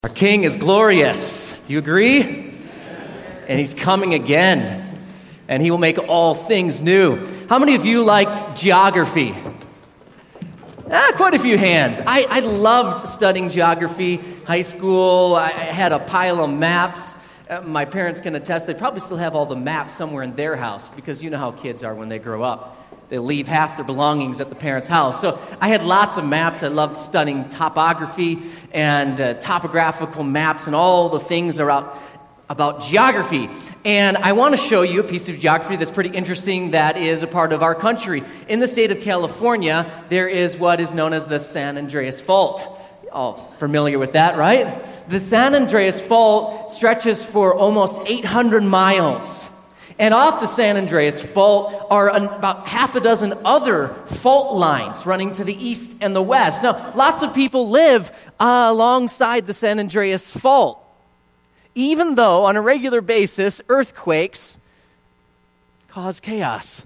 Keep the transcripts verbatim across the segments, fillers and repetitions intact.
Our King is glorious. Do you agree? And he's coming again. And he will make all things new. How many of you like geography? Ah, quite a few hands. I, I loved studying geography. High school, I, I had a pile of maps. Uh, my parents can attest, they probably still have all the maps somewhere in their house, because you know how kids are when they grow up. They leave half their belongings at the parents' house. So I had lots of maps. I loved studying topography and uh, topographical maps and all the things about, about geography. And I want to show you a piece of geography that's pretty interesting that is a part of our country. In the state of California, there is what is known as the San Andreas Fault. All familiar with that, right? The San Andreas Fault stretches for almost eight hundred miles. And off the San Andreas Fault are an, about half a dozen other fault lines running to the east and the west. Now, lots of people live uh, alongside the San Andreas Fault, even though on a regular basis, earthquakes cause chaos.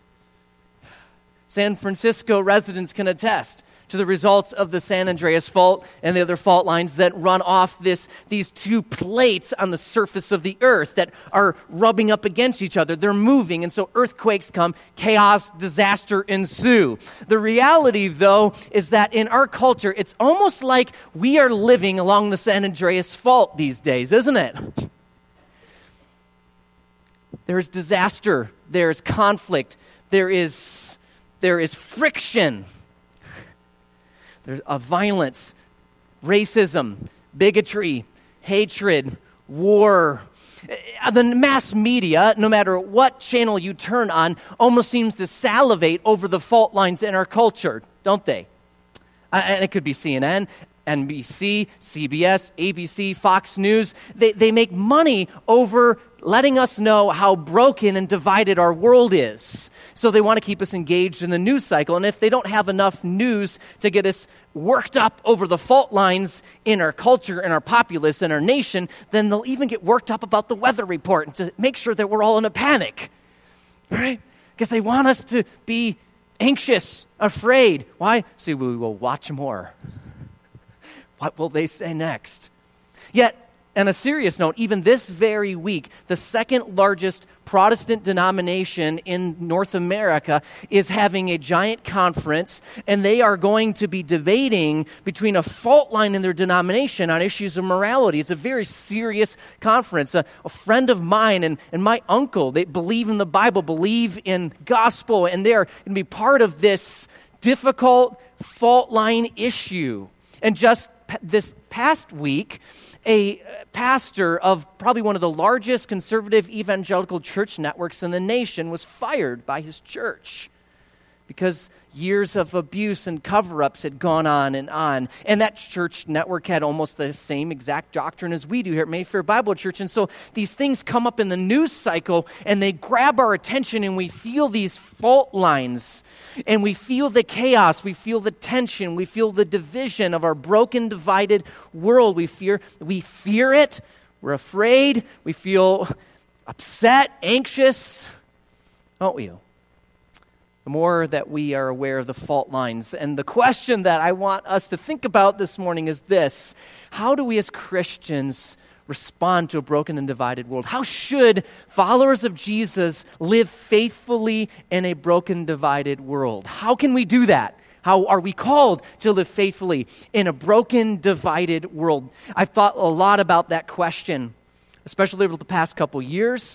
San Francisco residents can attest to the results of the San Andreas Fault and the other fault lines that run off this these two plates on the surface of the earth that are rubbing up against each other. They're moving, and so earthquakes come, chaos, disaster ensue. The reality, though, is that in our culture, it's almost like we are living along the San Andreas Fault these days, isn't it? There's disaster, there's conflict, there is, there is friction. There's a violence, racism, bigotry, hatred, war. The mass media, no matter what channel you turn on, almost seems to salivate over the fault lines in our culture, don't they? Uh, and it could be C N N, N B C, C B S, A B C, Fox News. They, they make money over letting us know how broken and divided our world is. So they want to keep us engaged in the news cycle. And if they don't have enough news to get us worked up over the fault lines in our culture and our populace and our nation, then they'll even get worked up about the weather report and to make sure that we're all in a panic. Right? Because they want us to be anxious, afraid. Why? So we will watch more. What will they say next? Yet, on a serious note, even this very week, the second largest Protestant denomination in North America is having a giant conference, and they are going to be debating between a fault line in their denomination on issues of morality. It's a very serious conference. A, a friend of mine and, and my uncle, they believe in the Bible, believe in gospel, and they're going to be part of this difficult fault line issue. And just p- this past week, a pastor of probably one of the largest conservative evangelical church networks in the nation was fired by his church because years of abuse and cover-ups had gone on and on. And that church network had almost the same exact doctrine as we do here at Mayfair Bible Church. And so these things come up in the news cycle, and they grab our attention, and we feel these fault lines, and we feel the chaos, we feel the tension, we feel the division of our broken, divided world. We fear, we fear it, we're afraid, we feel upset, anxious, don't we? The more that we are aware of the fault lines. And the question that I want us to think about this morning is this: how do we as Christians respond to a broken and divided world? How should followers of Jesus live faithfully in a broken, divided world? How can we do that? How are we called to live faithfully in a broken, divided world? I've thought a lot about that question, especially over the past couple years,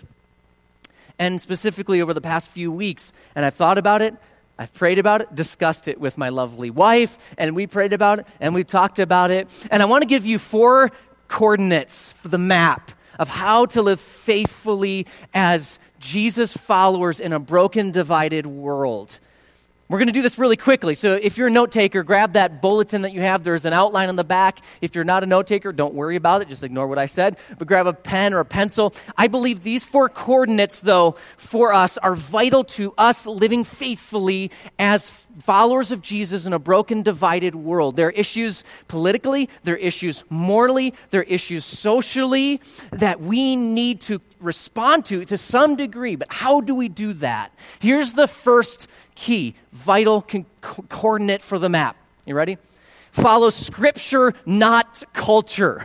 and specifically over the past few weeks. And I've thought about it, I've prayed about it, discussed it with my lovely wife, and we prayed about it, and we've talked about it. And I want to give you four coordinates for the map of how to live faithfully as Jesus followers in a broken, divided world. We're going to do this really quickly. So if you're a note taker, grab that bulletin that you have. There's an outline on the back. If you're not a note taker, don't worry about it. Just ignore what I said. But grab a pen or a pencil. I believe these four coordinates, though, for us are vital to us living faithfully as followers of Jesus in a broken, divided world. There are issues politically, there are issues morally, there are issues socially that we need to respond to to some degree. But how do we do that? Here's the first key, vital con- coordinate for the map. You ready? Follow Scripture, not culture.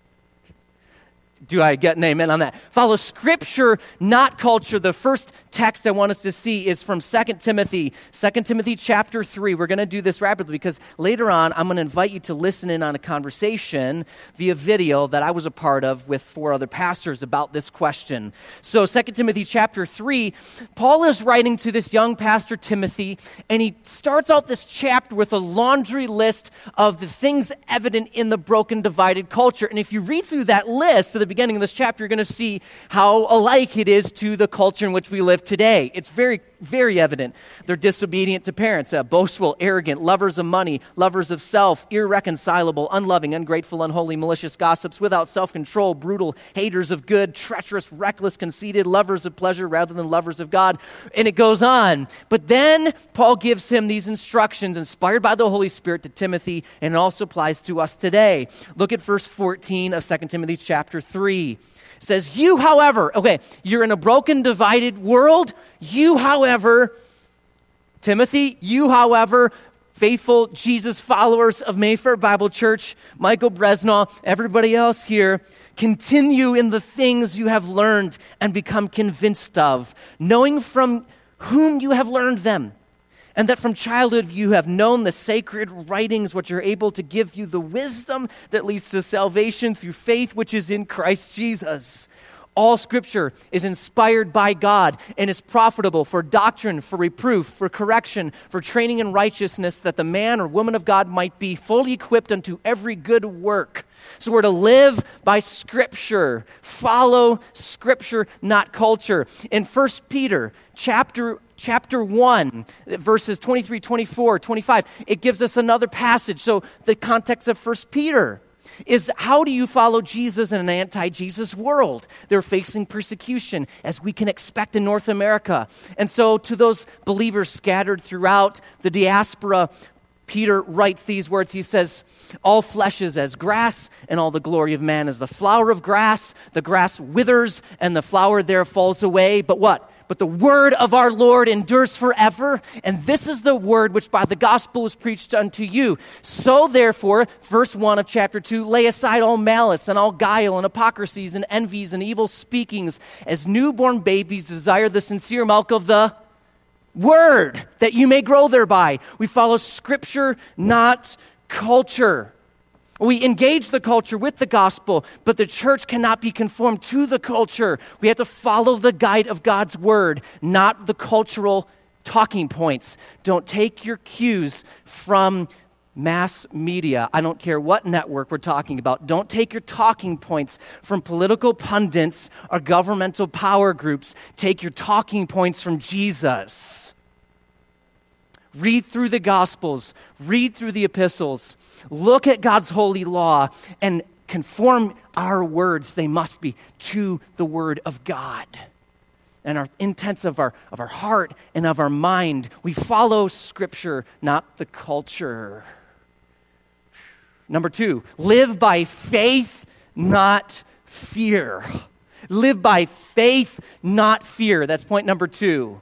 Do I get an amen on that? Follow Scripture, not culture. The first text I want us to see is from Second Timothy, Second Timothy chapter three. We're going to do this rapidly because later on I'm going to invite you to listen in on a conversation via video that I was a part of with four other pastors about this question. So Second Timothy chapter three, Paul is writing to this young pastor Timothy, and he starts out this chapter with a laundry list of the things evident in the broken, divided culture. And if you read through that list at the beginning of this chapter, you're going to see how alike it is to the culture in which we live today. It's very, very evident. They're disobedient to parents, uh, boastful, arrogant, lovers of money, lovers of self, irreconcilable, unloving, ungrateful, unholy, malicious gossips, without self-control, brutal, haters of good, treacherous, reckless, conceited, lovers of pleasure rather than lovers of God. And it goes on. But then Paul gives him these instructions inspired by the Holy Spirit to Timothy, and it also applies to us today. Look at verse fourteen of Second Timothy chapter three. It says, you, however, okay, you're in a broken, divided world. You, however, Timothy, you, however, faithful Jesus followers of Mayfair Bible Church, Michael Bresnaw, everybody else here, continue in the things you have learned and become convinced of, knowing from whom you have learned them, and that from childhood you have known the sacred writings which are able to give you the wisdom that leads to salvation through faith which is in Christ Jesus. All Scripture is inspired by God and is profitable for doctrine, for reproof, for correction, for training in righteousness, that the man or woman of God might be fully equipped unto every good work. So we're to live by Scripture, follow Scripture, not culture. In First Peter chapter Chapter one, verses twenty-three, twenty-four, twenty-five, it gives us another passage. So the context of First Peter is, how do you follow Jesus in an anti-Jesus world? They're facing persecution, as we can expect in North America. And so to those believers scattered throughout the diaspora, Peter writes these words. He says, all flesh is as grass, and all the glory of man is the flower of grass. The grass withers, and the flower there falls away. But what? But the word of our Lord endures forever, and this is the word which by the gospel is preached unto you. So therefore, verse one of chapter two, lay aside all malice and all guile and hypocrisies and envies and evil speakings. As newborn babies desire the sincere milk of the word, that you may grow thereby. We follow Scripture, not culture. We engage the culture with the gospel, but the church cannot be conformed to the culture. We have to follow the guide of God's word, not the cultural talking points. Don't take your cues from mass media. I don't care what network we're talking about. Don't take your talking points from political pundits or governmental power groups. Take your talking points from Jesus. Read through the Gospels. Read through the epistles. Look at God's holy law and conform our words, they must be, to the word of God. And our intents of our, of our heart and of our mind, we follow Scripture, not the culture. Number two, live by faith, not fear. Live by faith, not fear. That's point number two.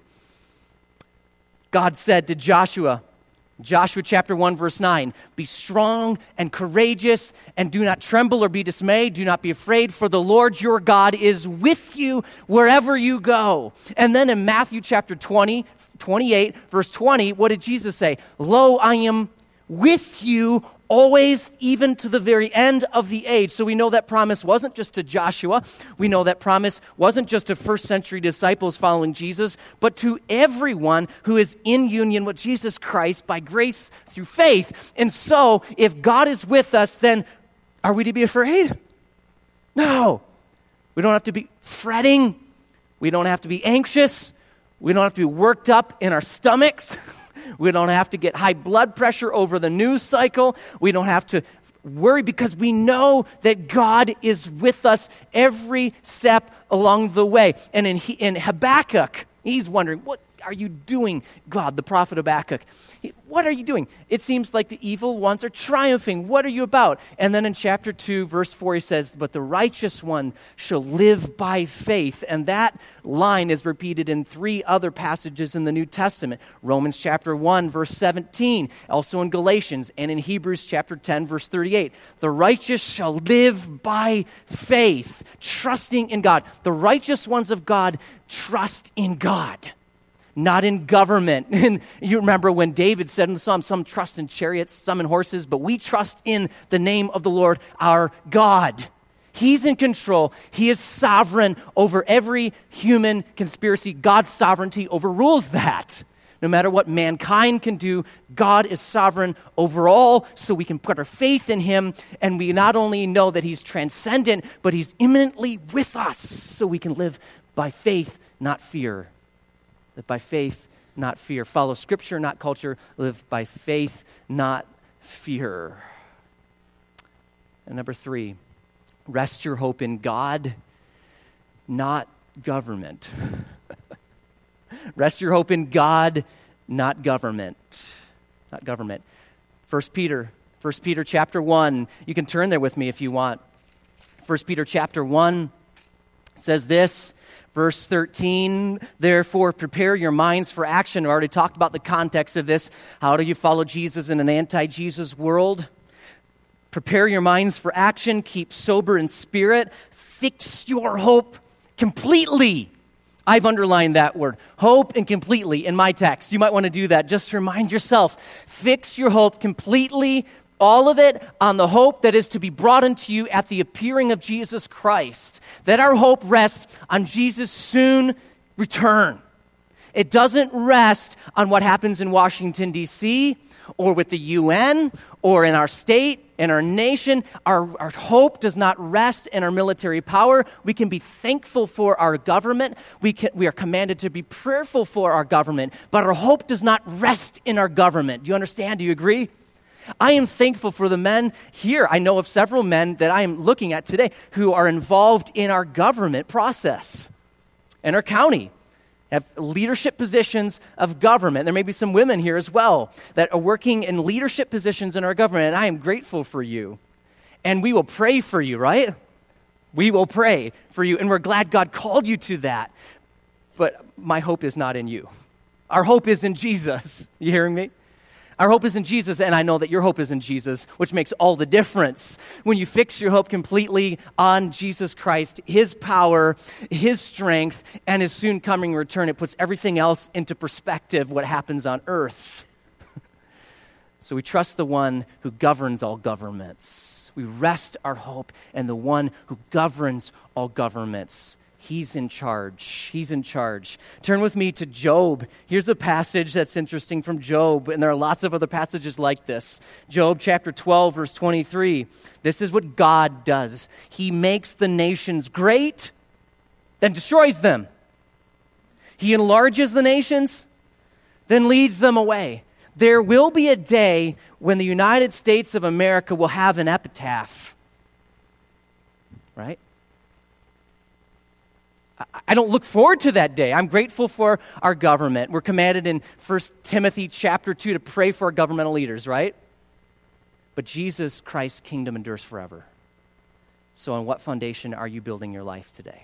God said to Joshua, Joshua chapter one, verse nine, be strong and courageous and do not tremble or be dismayed. Do not be afraid, for the Lord your God is with you wherever you go. And then in Matthew chapter twenty, twenty-eight, verse twenty, what did Jesus say? Lo, I am with you always, even to the very end of the age. So we know that promise wasn't just to Joshua. We know that promise wasn't just to first century disciples following Jesus, but to everyone who is in union with Jesus Christ by grace through faith. And so, if God is with us, then are we to be afraid? No. We don't have to be fretting. We don't have to be anxious. We don't have to be worked up in our stomachs. We don't have to get high blood pressure over the news cycle. We don't have to worry because we know that God is with us every step along the way. And in, in Habakkuk, he's wondering, what are you doing, God, the prophet Habakkuk? What are you doing? It seems like the evil ones are triumphing. What are you about? And then in chapter two, verse four, he says, but the righteous one shall live by faith. And that line is repeated in three other passages in the New Testament. Romans chapter one, verse seventeen, also in Galatians, and in Hebrews chapter ten, verse thirty-eight. The righteous shall live by faith, trusting in God. The righteous ones of God trust in God, not in government. And you remember when David said in the Psalm, some trust in chariots, some in horses, but we trust in the name of the Lord our God. He's in control. He is sovereign over every human conspiracy. God's sovereignty overrules that. No matter what mankind can do, God is sovereign over all, so we can put our faith in him, and we not only know that he's transcendent, but he's imminently with us, so we can live by faith, not fear. Live by faith, not fear. Follow Scripture, not culture. Live by faith, not fear. And number three, rest your hope in God, not government. Rest your hope in God, not government. Not government. First Peter, First Peter chapter one. You can turn there with me if you want. First Peter chapter one says this, verse thirteen, therefore prepare your minds for action. I already talked about the context of this. How do you follow Jesus in an anti-Jesus world? Prepare your minds for action. Keep sober in spirit. Fix your hope completely. I've underlined that word, hope and completely, in my text. You might want to do that just to remind yourself. Fix your hope completely, all of it, on the hope that is to be brought unto you at the appearing of Jesus Christ. That our hope rests on Jesus' soon return. It doesn't rest on what happens in Washington, D C, or with the U N, or in our state, in our nation. Our, our hope does not rest in our military power. We can be thankful for our government. We, can, we are commanded to be prayerful for our government, but our hope does not rest in our government. Do you understand? Do you agree? I am thankful for the men here. I know of several men that I am looking at today who are involved in our government process, in our county. Have leadership positions of government. There may be some women here as well that are working in leadership positions in our government, and I am grateful for you. And we will pray for you, right? We will pray for you, and we're glad God called you to that. But my hope is not in you. Our hope is in Jesus. You hearing me? Our hope is in Jesus, and I know that your hope is in Jesus, which makes all the difference. When you fix your hope completely on Jesus Christ, his power, his strength, and his soon coming return, it puts everything else into perspective, what happens on earth. So we trust the one who governs all governments. We rest our hope in the one who governs all governments. He's in charge. He's in charge. Turn with me to Job. Here's a passage that's interesting from Job, and there are lots of other passages like this. Job chapter twelve, verse twenty-three. This is what God does. He makes the nations great, then destroys them. He enlarges the nations, then leads them away. There will be a day when the United States of America will have an epitaph. Right? I don't look forward to that day. I'm grateful for our government. We're commanded in First Timothy chapter two to pray for our governmental leaders, right? But Jesus Christ's kingdom endures forever. So on what foundation are you building your life today?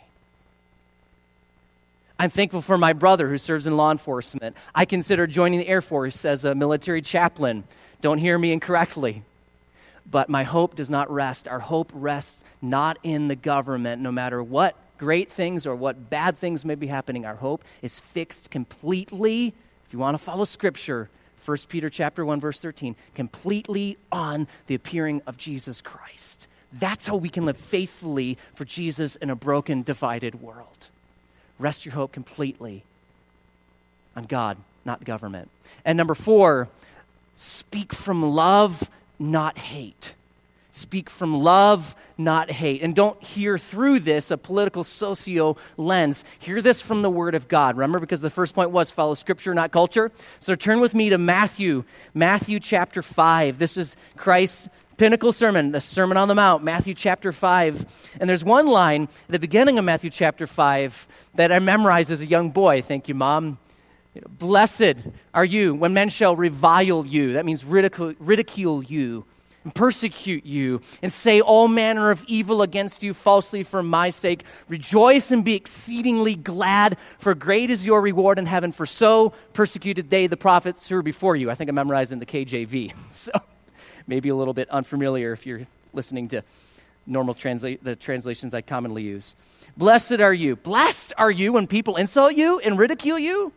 I'm thankful for my brother who serves in law enforcement. I consider joining the Air Force as a military chaplain. Don't hear me incorrectly. But my hope does not rest. Our hope rests not in the government, no matter what great things or what bad things may be happening. Our hope is fixed completely, if you want to follow Scripture, First Peter chapter one, verse thirteen, completely on the appearing of Jesus Christ. That's how we can live faithfully for Jesus in a broken, divided world. Rest your hope completely on God, not government. And number four, speak from love, not hate. Speak from love, not hate. And don't hear through this a political socio lens. Hear this from the Word of God. Remember, because the first point was follow Scripture, not culture. So turn with me to Matthew, Matthew chapter five. This is Christ's pinnacle sermon, the Sermon on the Mount, Matthew chapter five. And there's one line at the beginning of Matthew chapter five that I memorized as a young boy. Thank you, Mom. You know, blessed are you when men shall revile you. That means ridicule, ridicule you and persecute you and say all manner of evil against you falsely for my sake. Rejoice and be exceedingly glad, for great is your reward in heaven. For so persecuted they the prophets who were before you. I think I'm memorizing the K J V. So maybe a little bit unfamiliar if you're listening to normal translate the translations I commonly use. Blessed are you. Blessed are you when people insult you and ridicule you.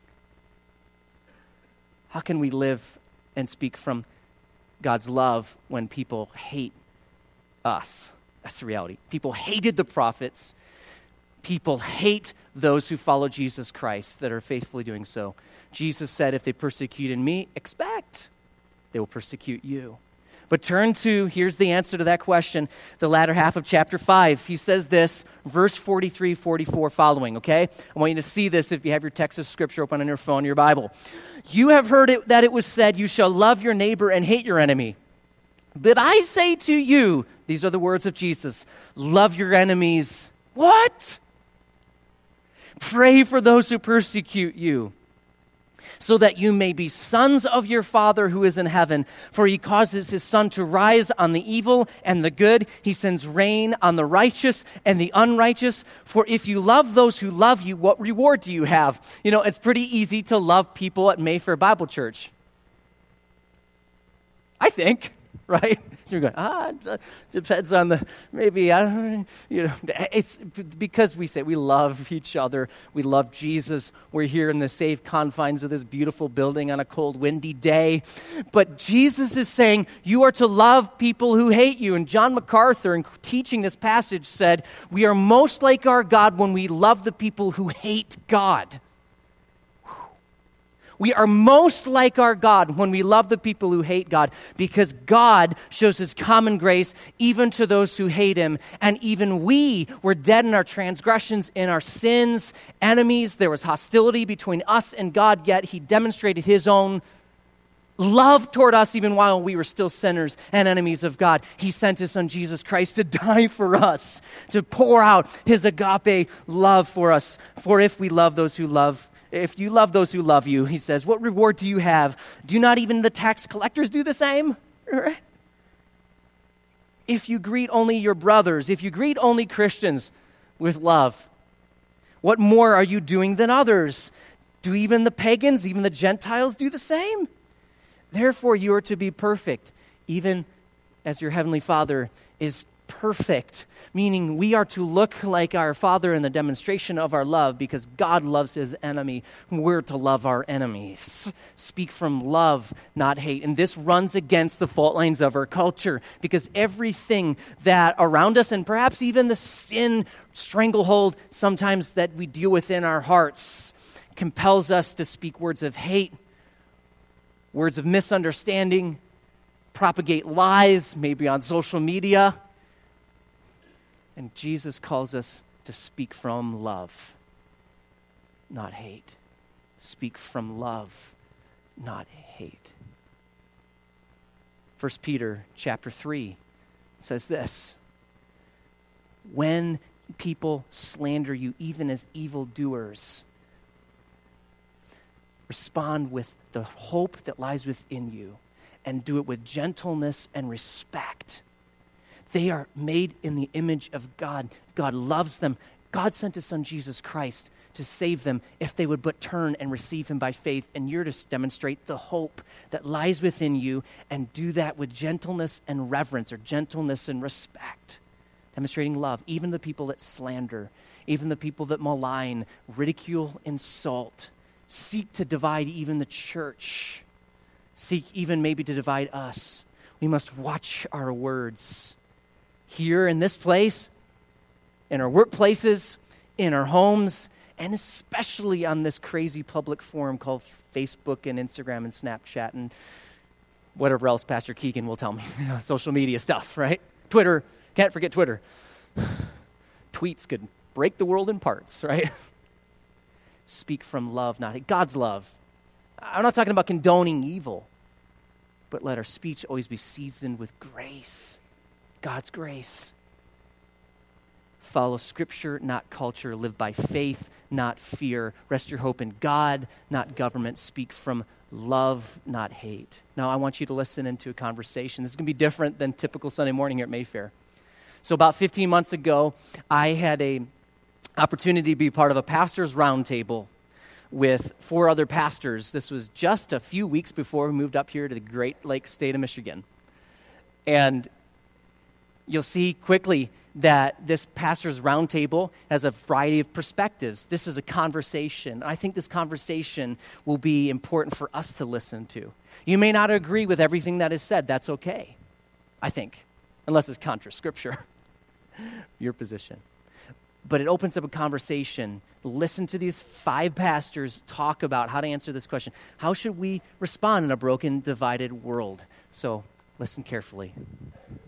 How can we live and speak from God's love when people hate us? That's the reality. People hated the prophets. People hate those who follow Jesus Christ that are faithfully doing so. Jesus said, if they persecuted me, expect they will persecute you. But turn to, here's the answer to that question, the latter half of chapter five. He says this, verse forty-three, forty-four following, okay? I want you to see this if you have your text of Scripture open on your phone, your Bible. You have heard it, that it was said, you shall love your neighbor and hate your enemy. But I say to you, these are the words of Jesus, love your enemies. What? Pray for those who persecute you, so that you may be sons of your Father who is in heaven. For he causes his sun to rise on the evil and the good. He sends rain on the righteous and the unrighteous. For if you love those who love you, what reward do you have? You know, it's pretty easy to love people at Mayfair Bible Church. I think, right? So you're going, ah, depends on the, maybe, I don't, you know, it's because we say we love each other, we love Jesus, we're here in the safe confines of this beautiful building on a cold, windy day. But Jesus is saying you are to love people who hate you. And John MacArthur, in teaching this passage, said, we are most like our God when we love the people who hate God. We are most like our God when we love the people who hate God, because God shows his common grace even to those who hate him. And even we were dead in our transgressions, in our sins, enemies. There was hostility between us and God, yet he demonstrated his own love toward us even while we were still sinners and enemies of God. He sent his son Jesus Christ to die for us, to pour out his agape love for us. For if we love those who love If you love those who love you, he says, what reward do you have? Do not even the tax collectors do the same? Right? If you greet only your brothers, if you greet only Christians with love, what more are you doing than others? Do even the pagans, even the Gentiles do the same? Therefore, you are to be perfect, even as your heavenly Father is perfect, meaning we are to look like our Father in the demonstration of our love because God loves his enemy. We're to love our enemies. Speak from love, not hate. And this runs against the fault lines of our culture because everything that around us, and perhaps even the sin stranglehold sometimes that we deal with in our hearts, compels us to speak words of hate, words of misunderstanding, propagate lies, maybe on social media. And Jesus calls us to speak from love, not hate. Speak from love, not hate. First Peter chapter three says this, when people slander you, even as evildoers, respond with the hope that lies within you and do it with gentleness and respect. They are made in the image of God. God loves them. God sent his son Jesus Christ to save them if they would but turn and receive him by faith. And you're to demonstrate the hope that lies within you and do that with gentleness and reverence, or gentleness and respect. Demonstrating love, even the people that slander, even the people that malign, ridicule, insult, seek to divide even the church, seek even maybe to divide us. We must watch our words. Here in this place, in our workplaces, in our homes, and especially on this crazy public forum called Facebook and Instagram and Snapchat and whatever else Pastor Keegan will tell me, social media stuff, right? Twitter, can't forget Twitter. Tweets could break the world in parts, right? Speak from love, not hate. God's love. I'm not talking about condoning evil, but let our speech always be seasoned with grace. God's grace. Follow Scripture, not culture. Live by faith, not fear. Rest your hope in God, not government. Speak from love, not hate. Now, I want you to listen into a conversation. This is going to be different than typical Sunday morning here at Mayfair. So about fifteen months ago, I had a opportunity to be part of a pastor's roundtable with four other pastors. This was just a few weeks before we moved up here to the Great Lakes state of Michigan. And you'll see quickly that this pastor's roundtable has a variety of perspectives. This is a conversation. I think this conversation will be important for us to listen to. You may not agree with everything that is said. That's okay, I think, unless it's contra scripture, your position. But it opens up a conversation. Listen to these five pastors talk about how to answer this question. How should we respond in a broken, divided world? So listen carefully.